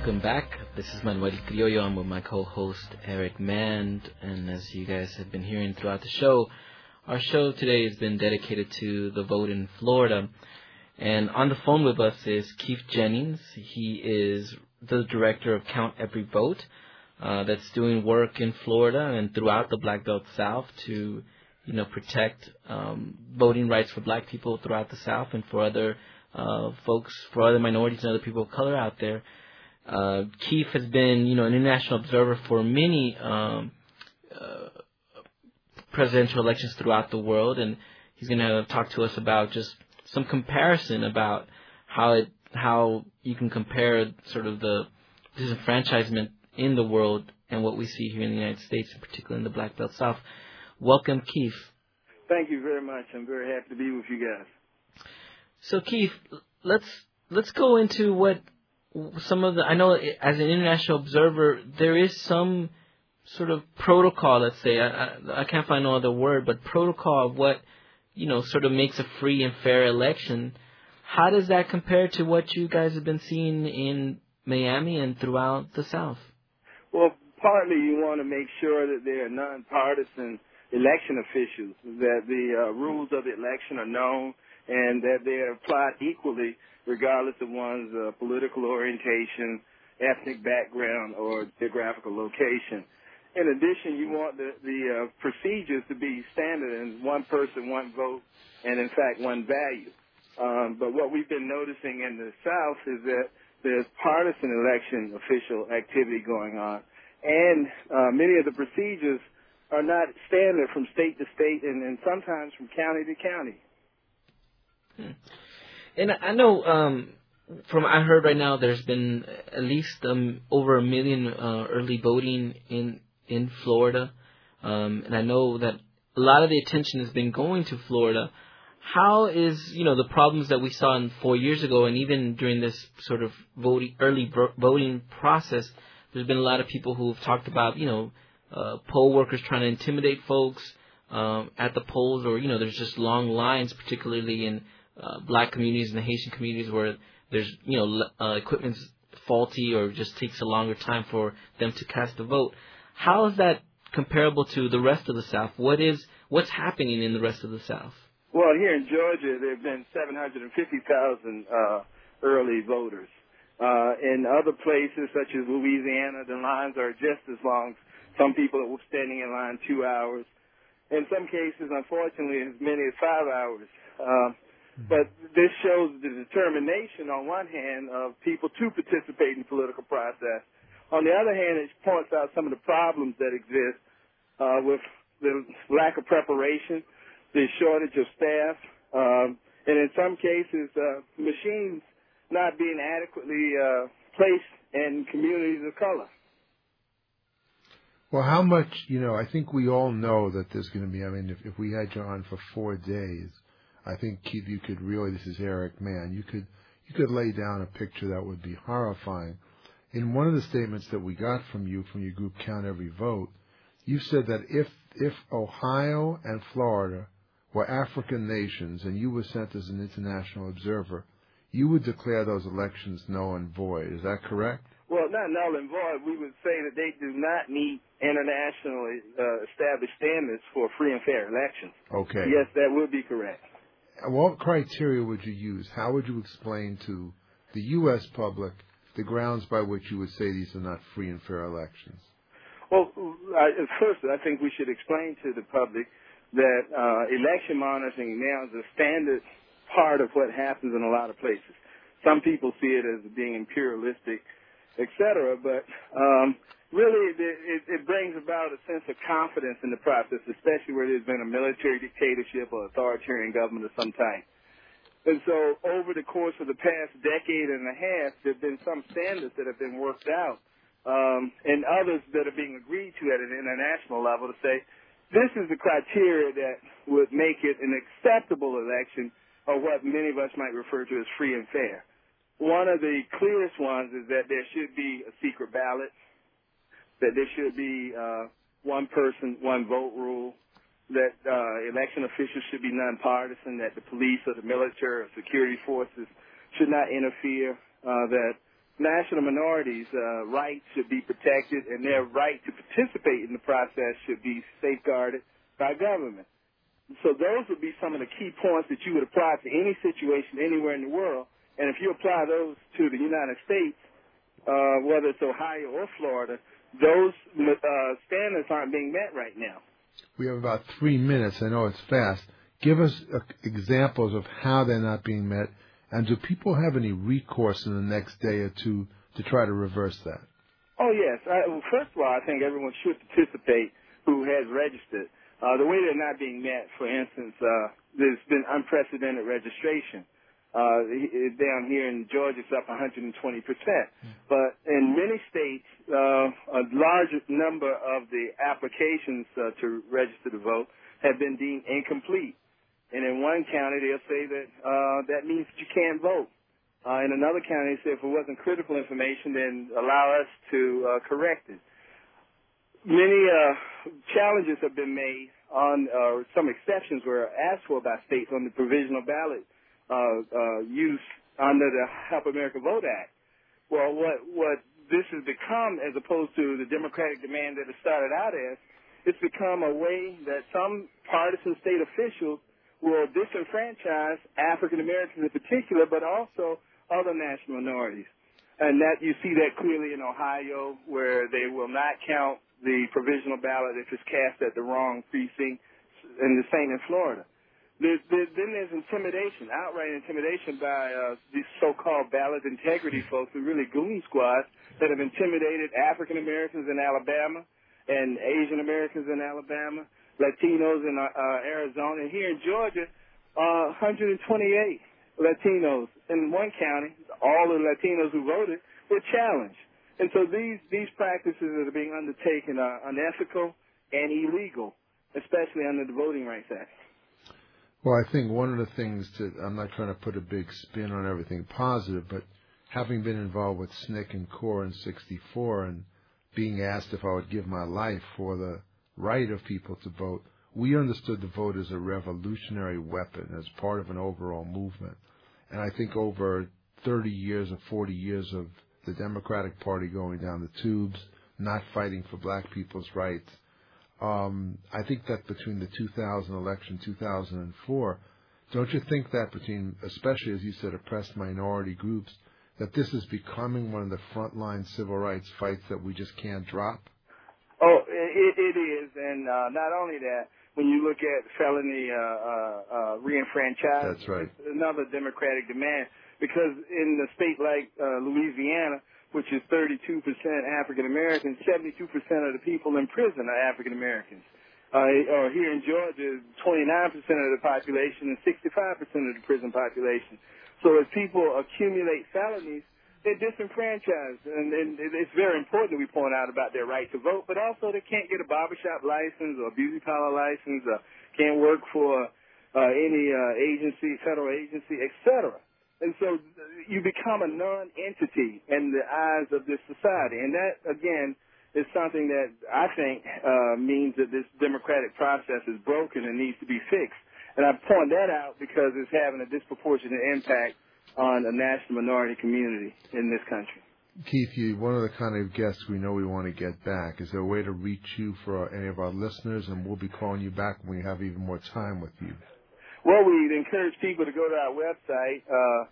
welcome back. This is Manuel Criollo. I'm with my co-host Eric Mand, and as you guys have been hearing throughout the show, our show today has been dedicated to the vote in Florida. And on the phone with us is Keith Jennings. He is the director of Count Every Vote, that's doing work in Florida and throughout the Black Belt South to, protect voting rights for Black people throughout the South and for other folks, for other minorities and other people of color out there. Keith has been, an international observer for many presidential elections throughout the world, and he's going to talk to us about just some comparison about how you can compare sort of the disenfranchisement in the world and what we see here in the United States, and particularly in the Black Belt South. Welcome, Keith. Thank you very much. I'm very happy to be with you guys. So, Keith, let's go into what some of the, I know as an international observer, there is some sort of protocol, let's say, I can't find no other word, but protocol of what, sort of makes a free and fair election. How does that compare to what you guys have been seeing in Miami and throughout the South? Well, partly you want to make sure that there are nonpartisan election officials, that the rules of the election are known, and that they are applied equally regardless of one's political orientation, ethnic background, or geographical location. In addition, you want the procedures to be standard and one person, one vote, and in fact, one value. But what we've been noticing in the South is that there's partisan election official activity going on, and many of the procedures are not standard from state to state and sometimes from county to county. And I know from I heard right now there's been at least over 1 million early voting in Florida, and I know that a lot of the attention has been going to Florida. How is the problems that we saw 4 years ago, and even during this sort of early voting process, there's been a lot of people who have talked about poll workers trying to intimidate folks at the polls, or there's just long lines, particularly in Black communities and the Haitian communities where there's equipment's faulty or just takes a longer time for them to cast a vote. How is that comparable to the rest of the South? What's happening in the rest of the South? Well, here in Georgia, there have been 750,000 early voters. In other places, such as Louisiana, the lines are just as long. Some people are standing in line 2 hours. In some cases, unfortunately, as many as 5 hours. But this shows the determination, on one hand, of people to participate in the political process. On the other hand, it points out some of the problems that exist with the lack of preparation, the shortage of staff, and in some cases, machines not being adequately placed in communities of color. Well, how much, I think we all know that there's going to be, if we had you on for 4 days, I think, Keith, you could really, this is Eric Mann, you could lay down a picture that would be horrifying. In one of the statements that we got from your group, Count Every Vote, you said that if Ohio and Florida were African nations and you were sent as an international observer, you would declare those elections null and void. Is that correct? Well, not null and void. We would say that they do not meet internationally established standards for free and fair elections. Okay. Yes, that would be correct. What criteria would you use? How would you explain to the U.S. public the grounds by which you would say these are not free and fair elections? Well, first, I think we should explain to the public that election monitoring now is a standard part of what happens in a lot of places. Some people see it as being imperialistic, et cetera, but really it brings about a sense of confidence in the process, especially where there's been a military dictatorship or authoritarian government of some type. And so over the course of the past decade and a half, there have been some standards that have been worked out and others that are being agreed to at an international level to say, this is the criteria that would make it an acceptable election, or what many of us might refer to as free and fair. One of the clearest ones is that there should be a secret ballot, that there should be one person, one vote rule, that election officials should be nonpartisan, that the police or the military or security forces should not interfere, that national minorities' rights should be protected, and their right to participate in the process should be safeguarded by government. So those would be some of the key points that you would apply to any situation anywhere in the world. And if you apply those to the United States, whether it's Ohio or Florida, those standards aren't being met right now. We have about 3 minutes. I know it's fast. Give us examples of how they're not being met, and do people have any recourse in the next day or two to try to reverse that? Oh, yes. First of all, I think everyone should participate who has registered. The way they're not being met, for instance, there's been unprecedented registration. Down here in Georgia, it's up 120%. But in many states, a large number of the applications to register to vote have been deemed incomplete. And in one county, they'll say that that means that you can't vote. In another county, they say if it wasn't critical information, then allow us to correct it. Many challenges have been made on, some exceptions were asked for by states on the provisional ballot use under the Help America Vote Act. Well, what this has become, as opposed to the democratic demand that it started out as, it's become a way that some partisan state officials will disenfranchise African Americans in particular, but also other national minorities. And that you see that clearly in Ohio, where they will not count the provisional ballot if it's cast at the wrong precinct, and the same in Florida. Then there's intimidation, outright intimidation by these so-called ballot integrity folks, who really goon squads that have intimidated African Americans in Alabama and Asian Americans in Alabama, Latinos in Arizona. And here in Georgia, 128 Latinos in one county, all the Latinos who voted, were challenged. And so these practices that are being undertaken are unethical and illegal, especially under the Voting Rights Act. Well, I think one of the things I'm not trying to put a big spin on everything positive, but having been involved with SNCC and CORE in '64 and being asked if I would give my life for the right of people to vote, we understood the vote as a revolutionary weapon, as part of an overall movement. And I think over 30 years or 40 years of the Democratic Party going down the tubes, not fighting for black people's rights, I think that between the 2000 election, 2004, don't you think that between, especially as you said, oppressed minority groups, that this is becoming one of the frontline civil rights fights that we just can't drop? Oh, it is, and not only that, when you look at felony reenfranchisement, that's right, it's another democratic demand, because in a state like Louisiana, which is 32% African Americans, 72% of the people in prison are African Americans. Or here in Georgia, 29% of the population and 65% of the prison population. So as people accumulate felonies, they're disenfranchised, and it's very important that we point out about their right to vote, but also they can't get a barbershop license or a beauty parlor license, or can't work for any agency, federal agency, etc. And so you become a non-entity in the eyes of this society, and that, again, is something that I think means that this democratic process is broken and needs to be fixed. And I point that out because it's having a disproportionate impact on the national minority community in this country. Keith, you're one of the kind of guests we know we want to get back. Is there a way to reach you for any of our listeners? And we'll be calling you back when we have even more time with you. Well, we'd encourage people to go to our website,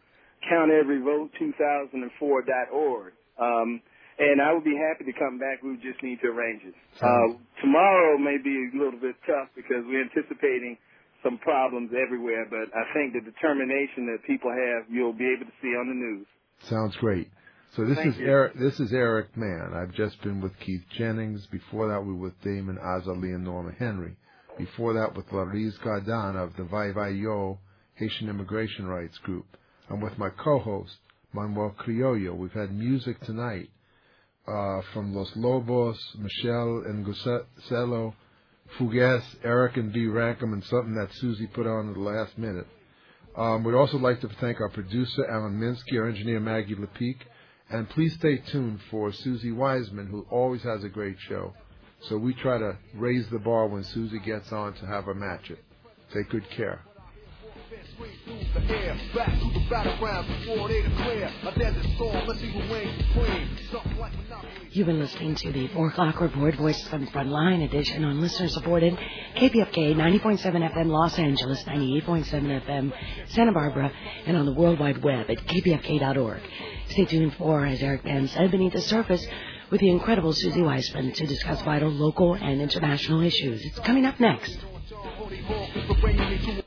counteveryvote2004.org. And I would be happy to come back. We just need to arrange it. Tomorrow may be a little bit tough because we're anticipating some problems everywhere, but I think the determination that people have, you'll be able to see on the news. Sounds great. So this is Eric Mann. I've just been with Keith Jennings. Before that, we were with Damon Azali and Norma Henry. Before that, with Lariz Gardan of the Vai Vai Yo Haitian Immigration Rights Group. I'm with my co-host, Manuel Criollo. We've had music tonight from Los Lobos, Michelle and Guselo, Fugues, Eric and B. Rankum, and something that Susie put on at the last minute. We'd also like to thank our producer, Alan Minsky, our engineer, Maggie Lepeque, and please stay tuned for Susie Wiseman, who always has a great show. So we try to raise the bar when Susie gets on to have her match it. Take good care. You've been listening to the 4 o'clock report, Voices from the Frontline edition on listener-supported KPFK 90.7 FM Los Angeles, 98.7 FM Santa Barbara, and on the World Wide Web at kpfk.org. Stay tuned for, as Eric Mann said, Beneath the Surface with the incredible Susie Weissman to discuss vital local and international issues. It's coming up next.